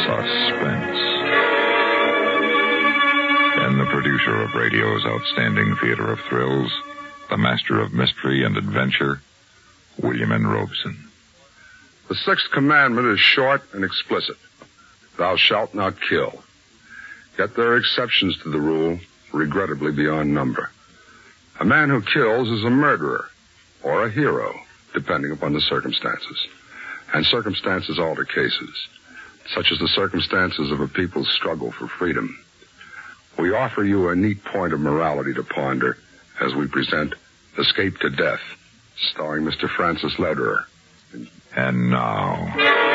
Suspense. And the producer of radio's outstanding theater of thrills, the master of mystery and adventure, William N. Robeson. The sixth commandment is short and explicit. Thou shalt not kill. Yet there are exceptions to the rule, regrettably beyond number. A man who kills is a murderer or a hero, depending upon the circumstances. And circumstances alter cases, such as the circumstances of a people's struggle for freedom. We offer you a neat point of morality to ponder as we present Escape to Death, starring Mr. Francis Lederer. And now,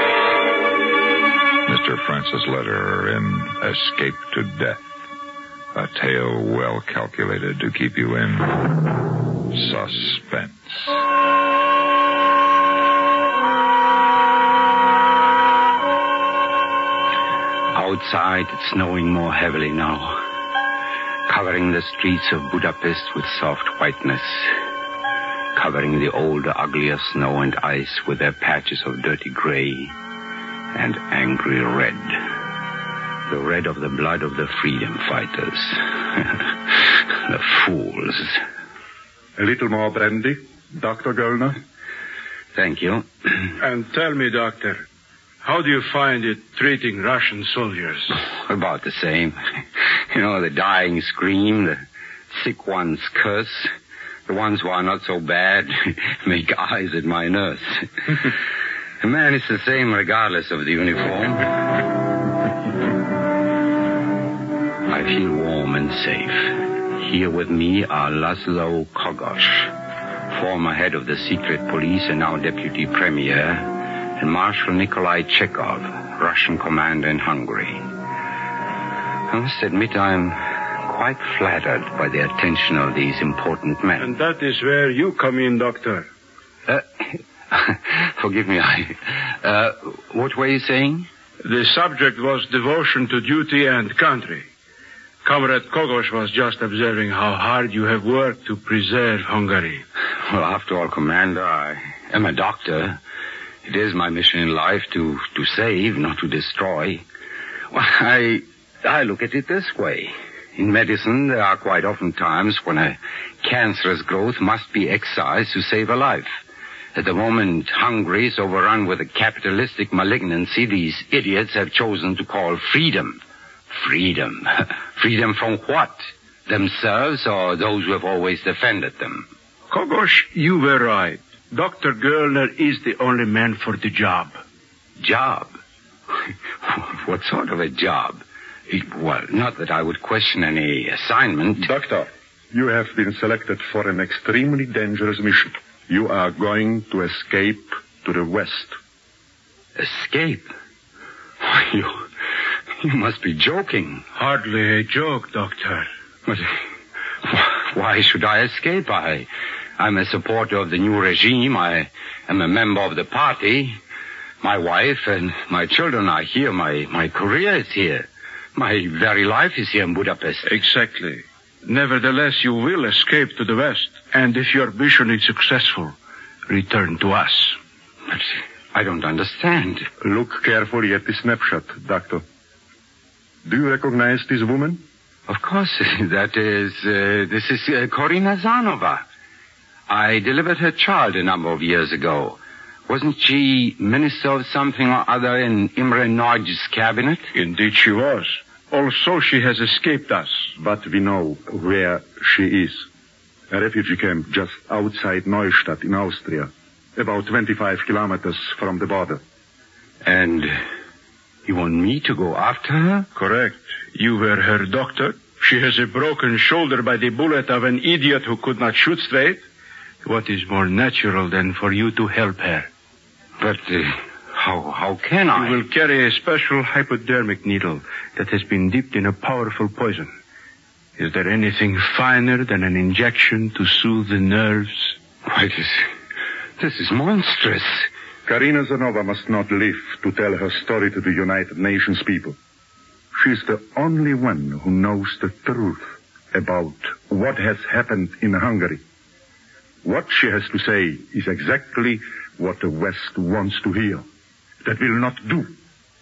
Mr. Francis Lederer in Escape to Death, a tale well calculated to keep you in suspense. Outside, it's snowing more heavily now, covering the streets of Budapest with soft whiteness, covering the old, uglier snow and ice with their patches of dirty gray and angry red. The red of the blood of the freedom fighters. The fools. A little more brandy, Dr. Göllner? Thank you. And tell me, Doctor, how do you find it treating Russian soldiers? About the same. You know, the dying scream, the sick ones curse. The ones who are not so bad make eyes at my nurse. The man is the same regardless of the uniform. I feel warm and safe. Here with me are Laszlo Kogosh, former head of the secret police and now deputy premier, and Marshal Nikolai Chekhov, Russian commander in Hungary. I must admit I'm quite flattered by the attention of these important men. And that is where you come in, Doctor. Forgive me, what were you saying? The subject was devotion to duty and country. Comrade Kogosh was just observing how hard you have worked to preserve Hungary. Well, after all, Commander, I am a doctor. It is my mission in life to save, not to destroy. Well, I look at it this way. In medicine, there are quite often times when a cancerous growth must be excised to save a life. At the moment Hungary is overrun with a capitalistic malignancy these idiots have chosen to call freedom. Freedom. Freedom from what? Themselves or those who have always defended them? Kogosh, you were right. Dr. Göllner is the only man for the job. Job? What sort of a job? Well, not that I would question any assignment. Doctor, you have been selected for an extremely dangerous mission. You are going to escape to the west. Escape? You must be joking. Hardly a joke, Doctor. But why should I escape? I'm a supporter of the new regime. I am a member of the party. My wife and my children are here. My career is here. My very life is here in Budapest. Exactly. Nevertheless, you will escape to the west. And if your mission is successful, return to us. But I don't understand. Look carefully at the snapshot, Doctor. Do you recognize this woman? Of course. This is Korina Zanova. I delivered her child a number of years ago. Wasn't she minister of something or other in Imre Nagy's cabinet? Indeed she was. Also, she has escaped us. But we know where she is. A refugee camp just outside Neustadt in Austria, about 25 kilometers from the border. And you want me to go after her? Correct. You were her doctor. She has a broken shoulder by the bullet of an idiot who could not shoot straight. What is more natural than for you to help her? But how can I? You will carry a special hypodermic needle that has been dipped in a powerful poison. Is there anything finer than an injection to soothe the nerves? Why, this is monstrous. Korina Zanova must not live to tell her story to the United Nations people. She's the only one who knows the truth about what has happened in Hungary. What she has to say is exactly what the West wants to hear. That will not do.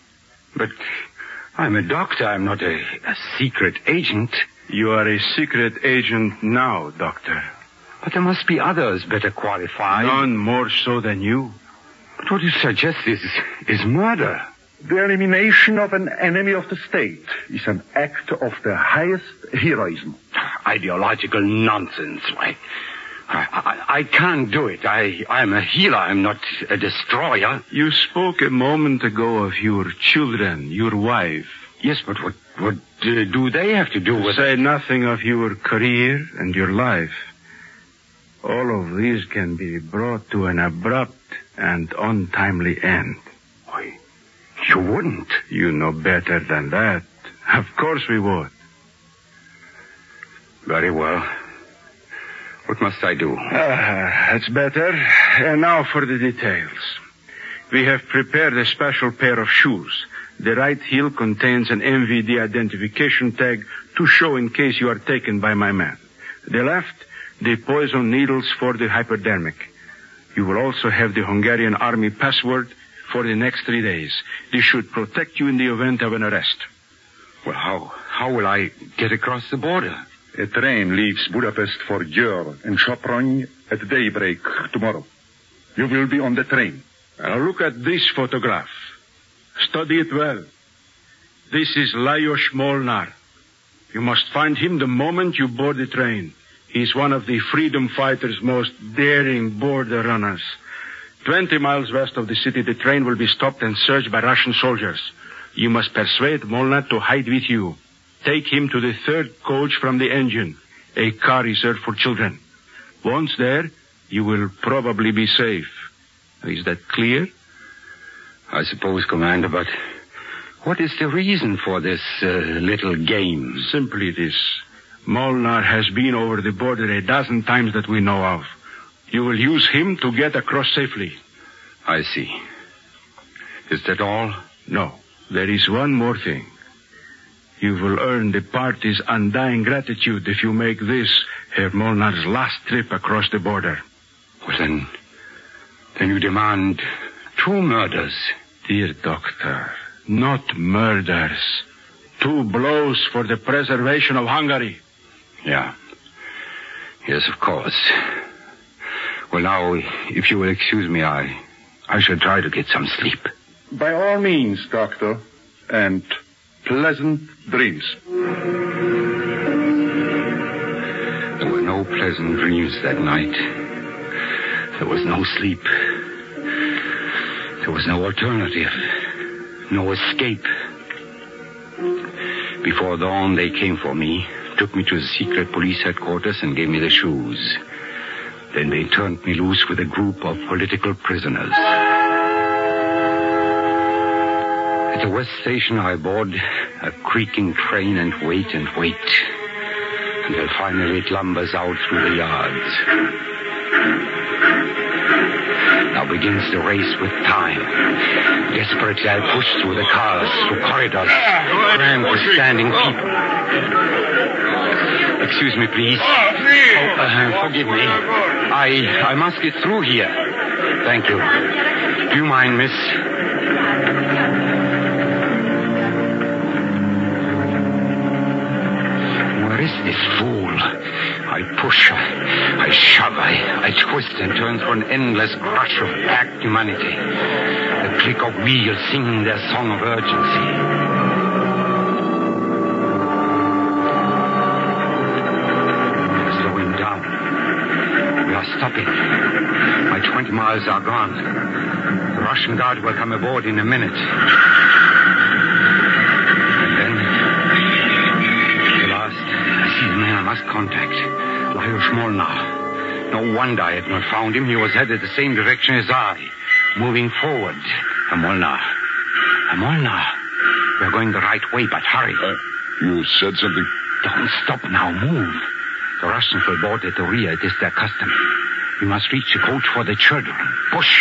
But I'm a doctor. I'm not a secret agent. You are a secret agent now, Doctor. But there must be others better qualified. None more so than you. But what you suggest is murder. The elimination of an enemy of the state is an act of the highest heroism. Ideological nonsense. I can't do it. I'm a healer. I'm not a destroyer. You spoke a moment ago of your children, your wife. Yes, but what do they have to do with Say it? nothing of your career and your life. All of these can be brought to an abrupt and untimely end. Why, you wouldn't. You know better than that. Of course we would. Very well. What must I do? That's better. And now for the details. We have prepared a special pair of shoes. The right heel contains an MVD identification tag to show in case you are taken by my man. The left, the poison needles for the hypodermic. You will also have the Hungarian army password for the next 3 days. This should protect you in the event of an arrest. Well, how will I get across the border? A train leaves Budapest for Győr and Sopron at daybreak tomorrow. You will be on the train. Now look at this photograph. Study it well. This is Lajos Molnár. You must find him the moment you board the train. He's one of the freedom fighters' most daring border runners. 20 miles west of the city, the train will be stopped and searched by Russian soldiers. You must persuade Molnár to hide with you. Take him to the third coach from the engine, a car reserved for children. Once there, you will probably be safe. Is that clear? I suppose, Commander, but what is the reason for this little game? Simply this. Molnár has been over the border a dozen times that we know of. You will use him to get across safely. I see. Is that all? No. There is one more thing. You will earn the party's undying gratitude if you make this Herr Molnár's last trip across the border. Well, then you demand 2 murders. Dear Doctor, not murders. 2 blows for the preservation of Hungary. Yeah. Yes, of course. Well, now, if you will excuse me, I shall try to get some sleep. By all means, Doctor. And pleasant dreams. There were no pleasant dreams that night. There was no sleep. There was no alternative. No escape. Before dawn, they came for me, took me to the secret police headquarters and gave me the shoes. Then they turned me loose with a group of political prisoners. At the West Station, I board a creaking train and wait until finally it lumbers out through the yards. Now begins the race with time. Desperately, I push through the cars, through corridors, crammed with standing people. Excuse me, please. Forgive me. I must get through here. Thank you. Do you mind, miss? Where is this fool? I push, I shove, I twist and turn through an endless crush of packed humanity. The click of wheels singing their song of urgency. We are slowing down. We are stopping. My 20 miles are gone. The Russian guard will come aboard in a minute. And then, at last, I see the man I must contact. Lajos Molnár. No wonder I had not found him. He was headed the same direction as I, moving forward. Molnár. We are going the right way, but hurry. You said something? Don't stop now. Move. The Russians will board at the rear. It is their custom. We must reach the coach for the children. Push.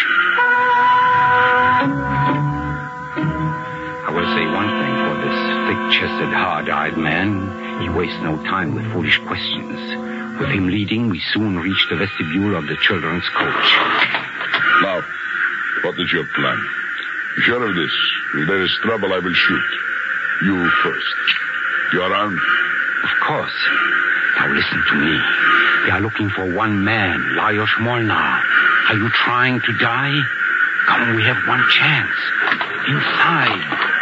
I will say one thing for this thick-chested, hard-eyed man. He wastes no time with foolish questions. With him leading, we soon reached the vestibule of the children's coach. Now, what is your plan? Sure of this. If there is trouble, I will shoot. You first. Your arm? Of course. Now listen to me. They are looking for one man, Lajos Molnar. Are you trying to die? Come, we have one chance. Inside.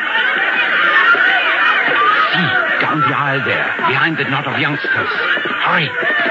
See, down the aisle there, behind the knot of youngsters. Hurry.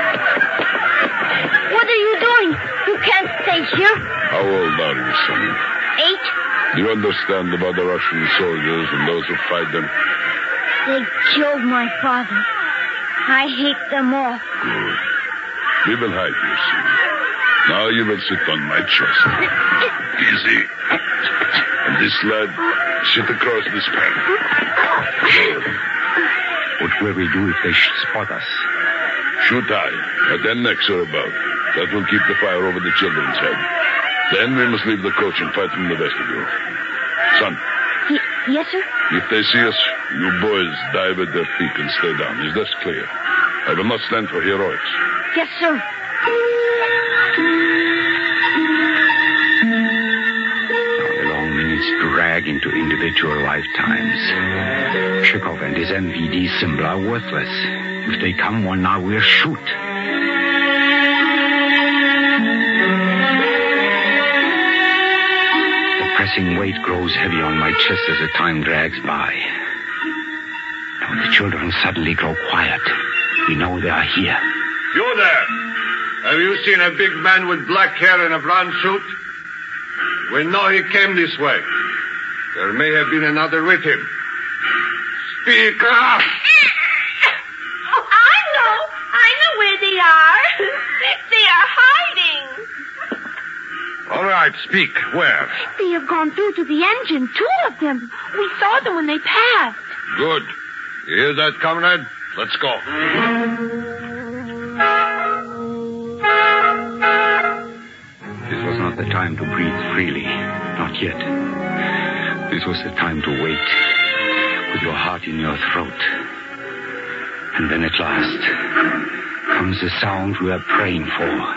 What are you doing? You can't stay here. How old are you, son? 8. Do you understand about the Russian soldiers and those who fight them? They killed my father. I hate them all. Good. We will hide you, son. Now you will sit on my chest. Easy. And this lad, sit across this panel. Good. What will we do if they spot us? Shoot high, at their necks or above. That will keep the fire over the children's head. Then we must leave the coach and fight from the vestibule. Son. Yes, sir? If they see us, you boys dive at their feet and stay down. Is that clear? I will not stand for heroics. Yes, sir. The long minutes drag into individual lifetimes. Zhukov and his MVD symbol are worthless. If they come, well, now we'll shoot. Pressing weight grows heavy on my chest as the time drags by. Now the children suddenly grow quiet. We know they are here. You there! Have you seen a big man with black hair and a brown suit? We know he came this way. There may have been another with him. Speak up! Oh, I know where they are. They are hiding. All right, speak. Where? They have gone through to the engine, 2 of them. We saw them when they passed. Good. You hear that, comrade? Let's go. This was not the time to breathe freely. Not yet. This was the time to wait, with your heart in your throat. And then at last comes the sound we are praying for.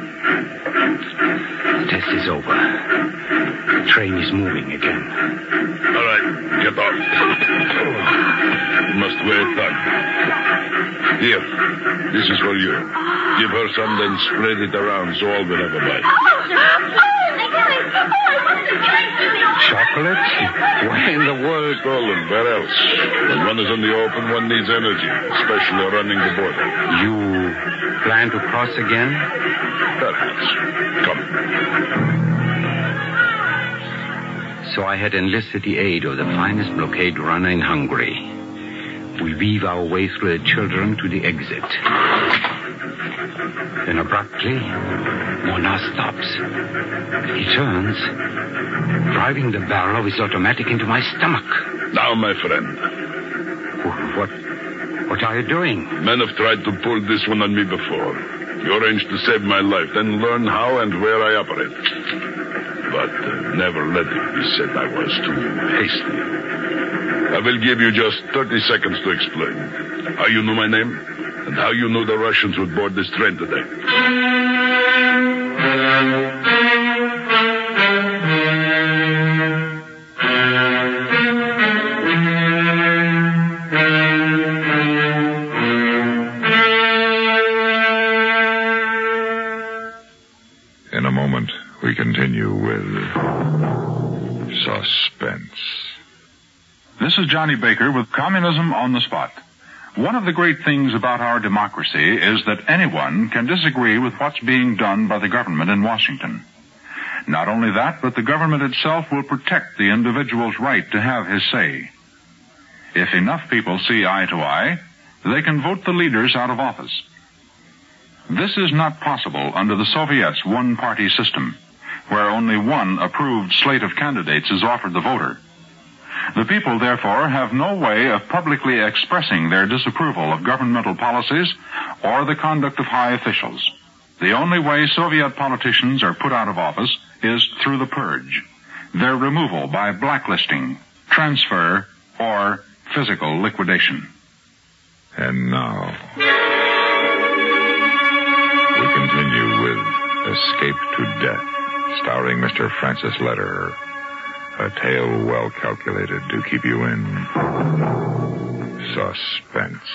The test is over. The train is moving again. All right, get off. You must wear a tug. Here, this is for you. Give her some, then spread it around so all will have a bite. Chocolate? Where in the world? Stolen, where else? When one is in the open, one needs energy, especially running the border. You plan to cross again? Perhaps. Come. So I had enlisted the aid of the finest blockade runner in Hungary. We weave our way through the children to the exit. Then abruptly, Molnar stops. He turns, driving the barrel of his automatic into my stomach. Now, my friend. What are you doing? Men have tried to pull this one on me before. You arranged to save my life, then learn how and where I operate. But never let it be said I was too hasty. I will give you just 30 seconds to explain how you knew my name and how you knew the Russians would board this train today. In a moment, we continue with Suspense. This is Johnny Baker with Communism on the Spot. One of the great things about our democracy is that anyone can disagree with what's being done by the government in Washington. Not only that, but the government itself will protect the individual's right to have his say. If enough people see eye to eye, they can vote the leaders out of office. This is not possible under the Soviets' one-party system, where only one approved slate of candidates is offered the voter. The people, therefore, have no way of publicly expressing their disapproval of governmental policies or the conduct of high officials. The only way Soviet politicians are put out of office is through the purge, their removal by blacklisting, transfer, or physical liquidation. And now, we continue with Escape to Death, starring Mr. Francis Lederer. A tale well calculated to keep you in suspense.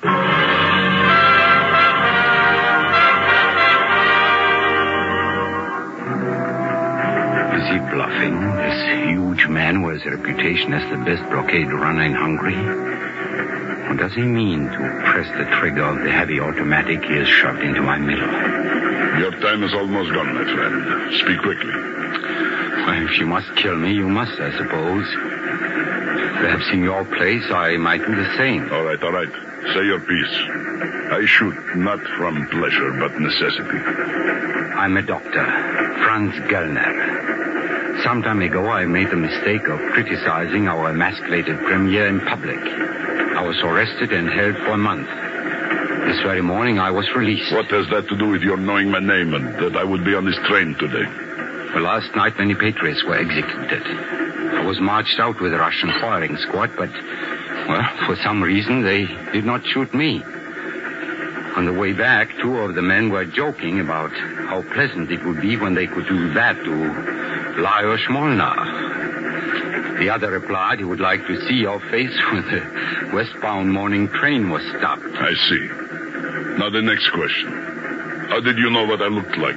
Is he bluffing, this huge man who has a reputation as the best blockade runner in Hungary? Or does he mean to press the trigger of the heavy automatic he has shoved into my middle? Your time is almost gone, my friend. Speak quickly. Well, if you must kill me, you must, I suppose. Perhaps in your place, I might do the same. All right. Say your piece. I shoot not from pleasure, but necessity. I'm a doctor, Franz Gellner. Some time ago, I made the mistake of criticizing our emasculated premier in public. I was arrested and held for a month. This very morning, I was released. What has that to do with your knowing my name and that I would be on this train today? Well, last night, many patriots were executed. I was marched out with a Russian firing squad, but, well, for some reason, they did not shoot me. On the way back, two of the men were joking about how pleasant it would be when they could do that to Lajos Molnar. The other replied he would like to see your face when the westbound morning train was stopped. I see. Now the next question. How did you know what I looked like?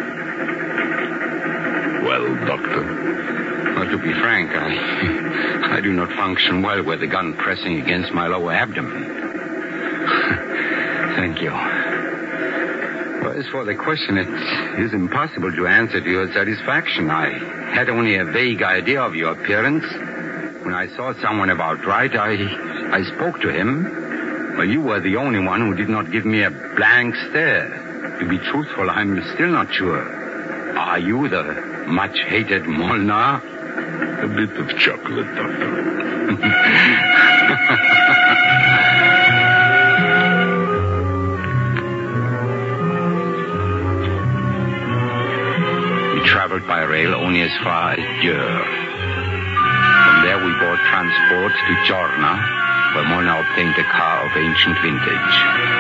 Well, doctor. Well, to be frank, I do not function well with the gun pressing against my lower abdomen. Thank you. Well, as for the question, it is impossible to answer to your satisfaction. I had only a vague idea of your appearance. When I saw someone about right, I spoke to him. Well, you were the only one who did not give me a blank stare. To be truthful, I'm still not sure. Are you the much-hated Molnar? A bit of chocolate, doctor. We traveled by rail only as far as Győr. From there we bought transport to Chorna, where Molnar obtained a car of ancient vintage.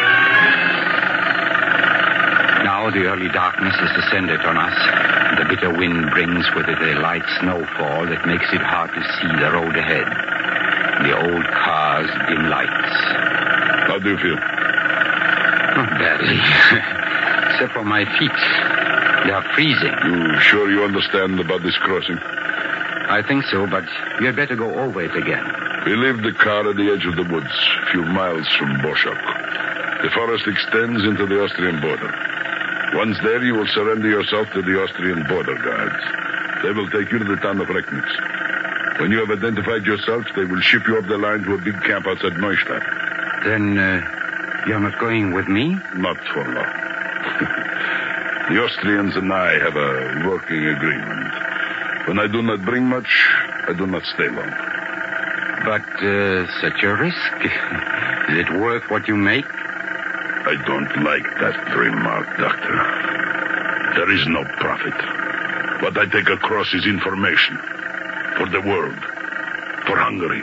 Now the early darkness has descended on us. The bitter wind brings with it a light snowfall that makes it hard to see the road ahead. The old car's dim lights. How do you feel? Not badly. Except for my feet. They are freezing. You sure you understand about this crossing? I think so, but you had better go over it again. We leave the car at the edge of the woods, a few miles from Borsuk. The forest extends into the Austrian border. Once there, you will surrender yourself to the Austrian border guards. They will take you to the town of Recknitz. When you have identified yourself, they will ship you up the line to a big camp outside Neustadt. Then, you're not going with me? Not for long. The Austrians and I have a working agreement. When I do not bring much, I do not stay long. But, such a risk. Is it worth what you make? I don't like that remark, Doctor. There is no profit. What I take across is information. For the world. For Hungary.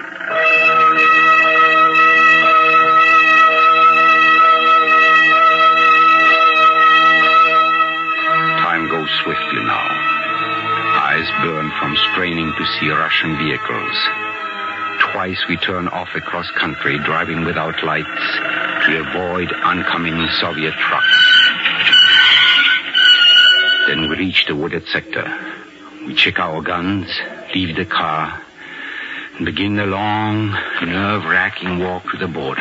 Time goes swiftly now. Eyes burn from straining to see Russian vehicles. Twice we turn off across country, driving without lights, to avoid oncoming Soviet trucks. Then we reach the wooded sector. We check our guns, leave the car, and begin the long, nerve-wracking walk to the border.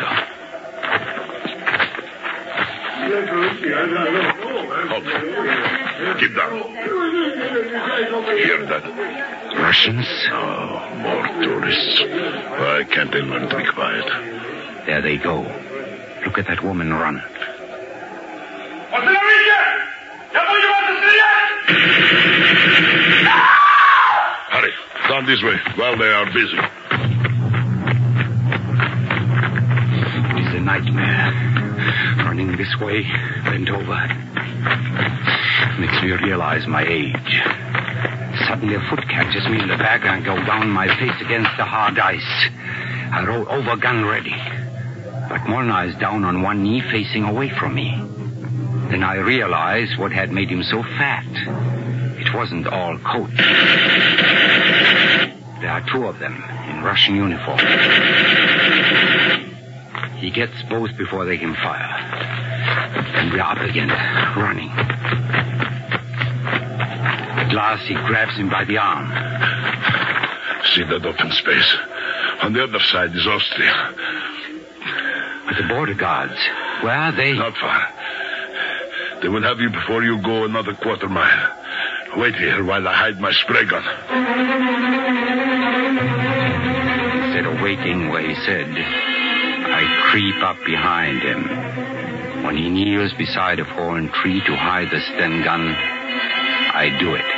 Halt. Keep down. Hear that? Russians? Oh, more tourists. Why can't they learn to be quiet? There they go. Look at that woman run. Hurry. Down this way while they are busy. It is a nightmare. Running this way, bent over. Makes me realize my age. Suddenly a foot catches me in the back and I go down my face against the hard ice. I roll over, gun ready. But Molnar is down on one knee facing away from me. Then I realize what had made him so fat. It wasn't all coat. There are two of them in Russian uniform. He gets both before they can fire. And we're up again, running. At last he grabs him by the arm. See that open space? On the other side is Austria. But the border guards, where are they? Not far. They will have you before you go another quarter mile. Wait here while I hide my spray gun. Instead of waiting where he said, I creep up behind him. When he kneels beside a fallen tree to hide the Sten gun, I do it.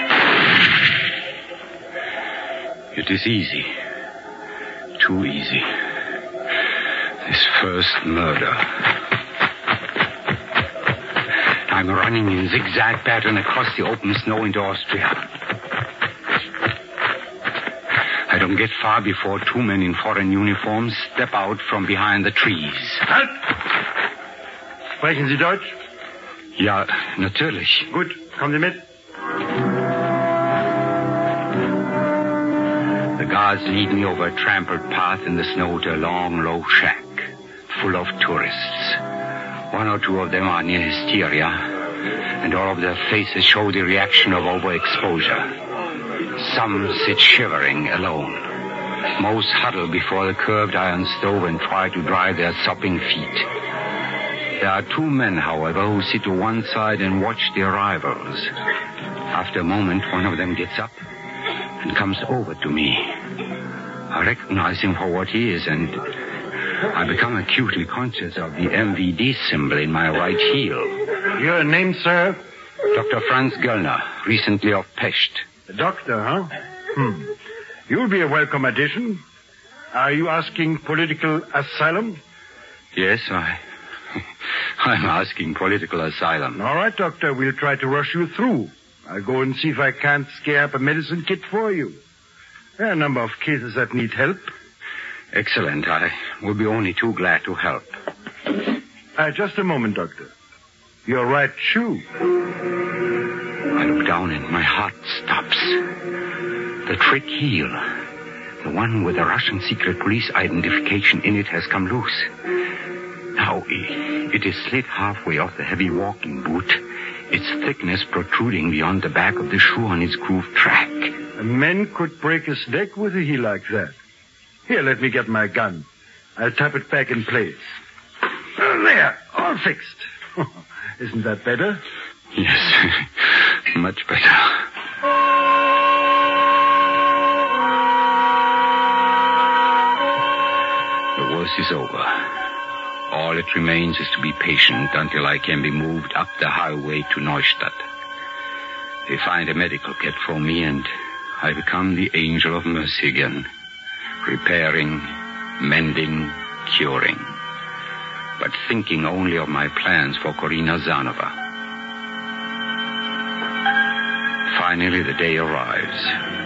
It is easy. Too easy. This first murder. I'm running in zigzag pattern across the open snow into Austria. I don't get far before two men in foreign uniforms step out from behind the trees. Halt! Sprechen Sie Deutsch? Ja, natürlich. Gut, kommen Sie mit. The guards lead me over a trampled path in the snow to a long, low shack, full of tourists. One or two of them are near hysteria, and all of their faces show the reaction of overexposure. Some sit shivering alone. Most huddle before the curved iron stove and try to dry their sopping feet. There are two men, however, who sit to one side and watch the arrivals. After a moment, one of them gets up and comes over to me. I recognize him for what he is, and I become acutely conscious of the MVD symbol in my right heel. Your name, sir? Dr. Franz Göllner, recently of Pest. The doctor, huh? You'll be a welcome addition. Are you asking political asylum? Yes, I'm asking political asylum. All right, doctor, we'll try to rush you through. I'll go and see if I can't scare up a medicine kit for you. There are a number of cases that need help. Excellent. I will be only too glad to help. Just a moment, doctor. Your right shoe. I look down and my heart stops. The trick heel, the one with the Russian secret police identification in it, has come loose. Now, it is slid halfway off the heavy walking boot, its thickness protruding beyond the back of the shoe on its grooved track. A man could break his neck with a heel like that. Here, let me get my gun. I'll tap it back in place. There, all fixed. Isn't that better? Yes, much better. The worst is over. All it remains is to be patient until I can be moved up the highway to Neustadt. They find a medical kit for me, and I become the angel of mercy again. Repairing, mending, curing. But thinking only of my plans for Korina Zanova. Finally, the day arrives.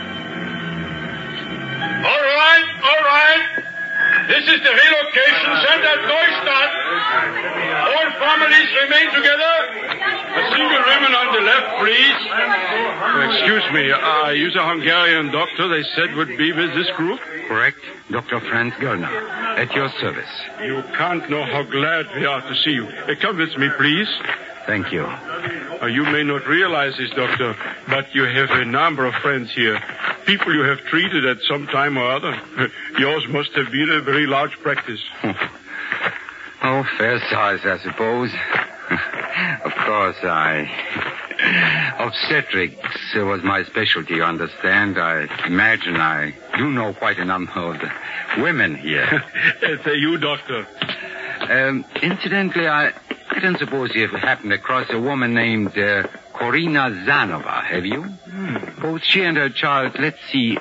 All right. This is the relocation center at Neustadt. All families remain together. A single woman on the left, please. Excuse me, are you the Hungarian doctor they said would be with this group? Correct. Dr. Franz Göllner, at your service. You can't know how glad we are to see you. Come with me, please. Thank you. You may not realize this, doctor, but you have a number of friends here. People you have treated at some time or other. Yours must have been a very large practice. Oh, fair size, I suppose. Of course, obstetrics was my specialty, you understand. I imagine I do know quite a number of the women here. Say you, doctor. Incidentally, I don't suppose you've happened across a woman named Korina Zanova, have you? Both she and her child, let's see,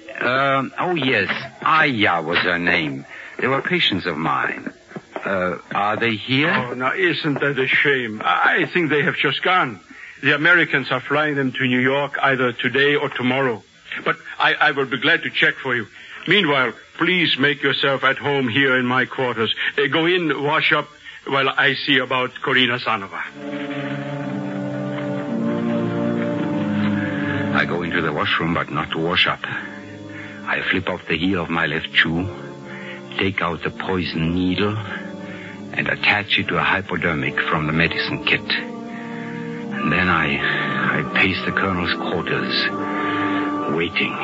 Aya was her name. They were patients of mine. Are they here? Oh, now, isn't that a shame? I think they have just gone. The Americans are flying them to New York either today or tomorrow. But I will be glad to check for you. Meanwhile, please make yourself at home here in my quarters. Go in, wash up, while I see about Korina Zanova. I go into the washroom, but not to wash up. I flip off the heel of my left shoe, take out the poison needle, and attach it to a hypodermic from the medicine kit. And then I pace the colonel's quarters, waiting.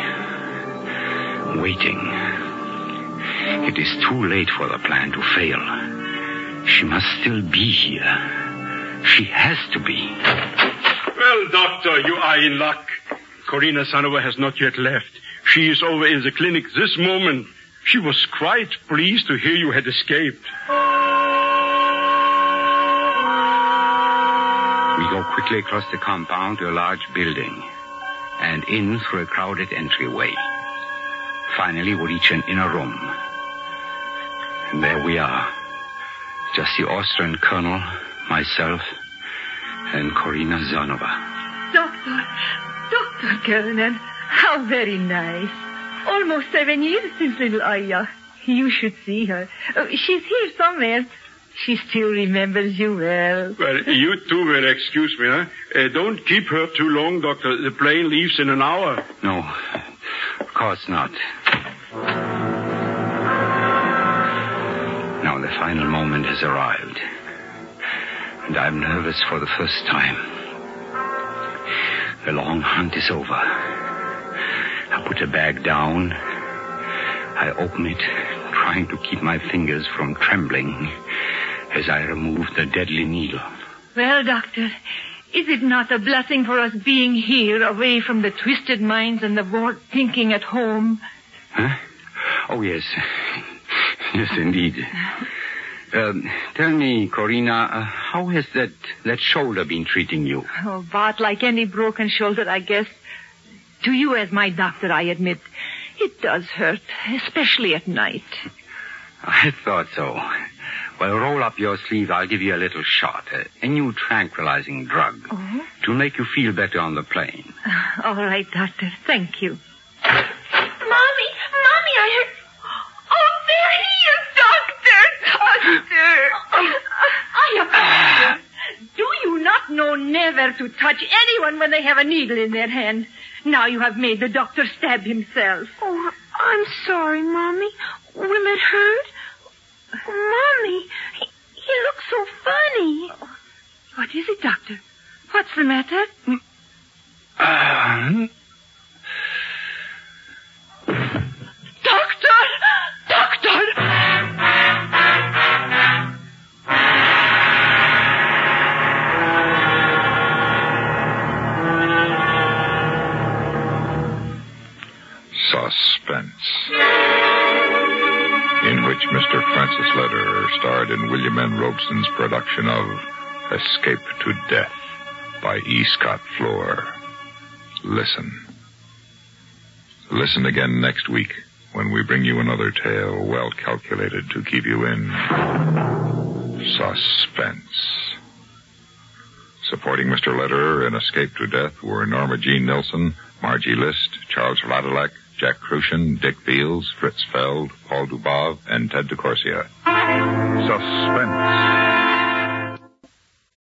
It is too late for the plan to fail. She must still be here. She has to be. Well, Doctor, you are in luck. Corina Sanova has not yet left. She is over in the clinic this moment. She was quite pleased to hear you had escaped. We go quickly across the compound to a large building and in through a crowded entryway. Finally, we reach an inner room. And there we are. Just the Austrian colonel, myself, and Corina Sanova. Dr. Kernan, how very nice. Almost 7 years since little Aya. You should see her. She's here somewhere. She still remembers you well. Well, you two will excuse me, huh? Don't keep her too long, Doctor. The plane leaves in an hour. No, of course not. Now the final moment has arrived. And I'm nervous for the first time. The long hunt is over. I put the bag down. I open it, trying to keep my fingers from trembling as I remove the deadly needle. Well, Doctor, is it not a blessing for us being here, away from the twisted minds and the warped thinking at home? Huh? Oh, yes. Yes, indeed. Tell me, Corina, how has that shoulder been treating you? Oh, Bart, like any broken shoulder, I guess. To you as my doctor, I admit, it does hurt, especially at night. I thought so. Well, roll up your sleeve. I'll give you a little shot, a new tranquilizing drug, to make you feel better on the plane. All right, Doctor. Thank you. Mommy, I heard... Oh, there he is, Doctor! Doctor! Do you not know never to touch anyone when they have a needle in their hand? Now you have made the doctor stab himself. Oh, I'm sorry, Mommy. Will it hurt? Mommy, he looks so funny. What is it, Doctor? What's the matter? Doctor! Suspense, in which Mr. Francis Lederer starred in William N. Robeson's production of Escape to Death by E. Scott Floor. Listen again next week when we bring you another tale well calculated to keep you in suspense. Supporting Mr. Lederer in Escape to Death were Norma Jean Nilsson, Margie List, Charles Radilek, Jack Crucian, Dick Beals, Fritz Feld, Paul Dubov, and Ted DeCorsia. Suspense.